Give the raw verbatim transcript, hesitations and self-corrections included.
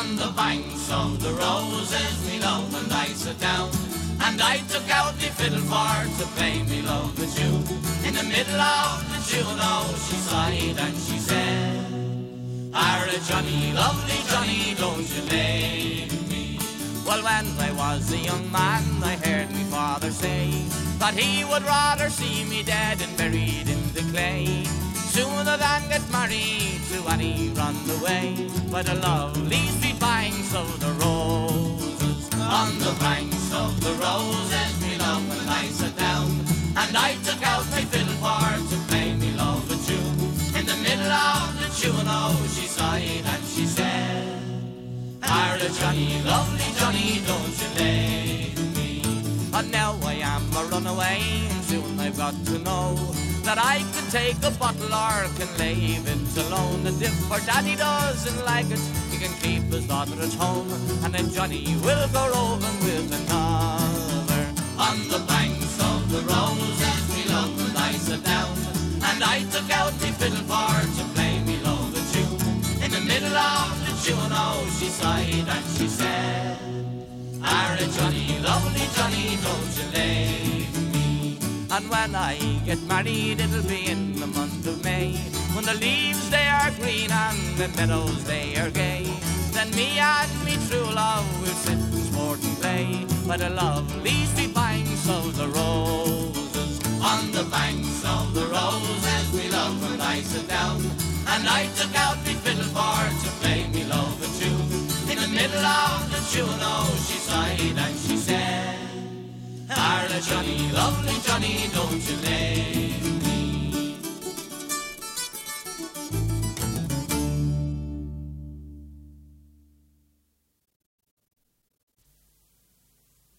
On the banks of the roses, me love and I sat down, and I took out the fiddle for to play me love the tune. In the middle of the tune, oh, she sighed and she said, "Are Johnny, lovely Johnny, don't you leave me." Well, when I was a young man, I heard me father say that he would rather see me dead and buried in the clay sooner than get married to Annie run away by the lovely sweet banks of the roses. On the banks of the roses, me love and I sat down, and I took out my fiddle for to play me love a tune. In the middle of the tune, oh, she sighed and she said, "Are Johnny, lovely Johnny, don't you leave me." And now I am a runaway, and soon I've got to know that I can take a bottle or can leave it alone. And if her daddy doesn't like it, he can keep his daughter at home, and then Johnny will go roving with another. On the banks of the roses, me love and I sat down, and I took out the fiddle for to play me love a tune. In the middle of the tune, oh, she sighed and she said, "Are Johnny, lovely Johnny, don't you leave me." And when I get married, it'll be in the month of May, when the leaves they are green and the meadows they are gay. Then me and me true love will sit and sport and play by the lovely sweet banks of the roses. On the banks of the roses, we love and I sat down, and I took out me fiddle for to play me love a tune. In the middle of the tune, oh, she sighed and she said, "Are Johnny, lovely Johnny, don't you leave me."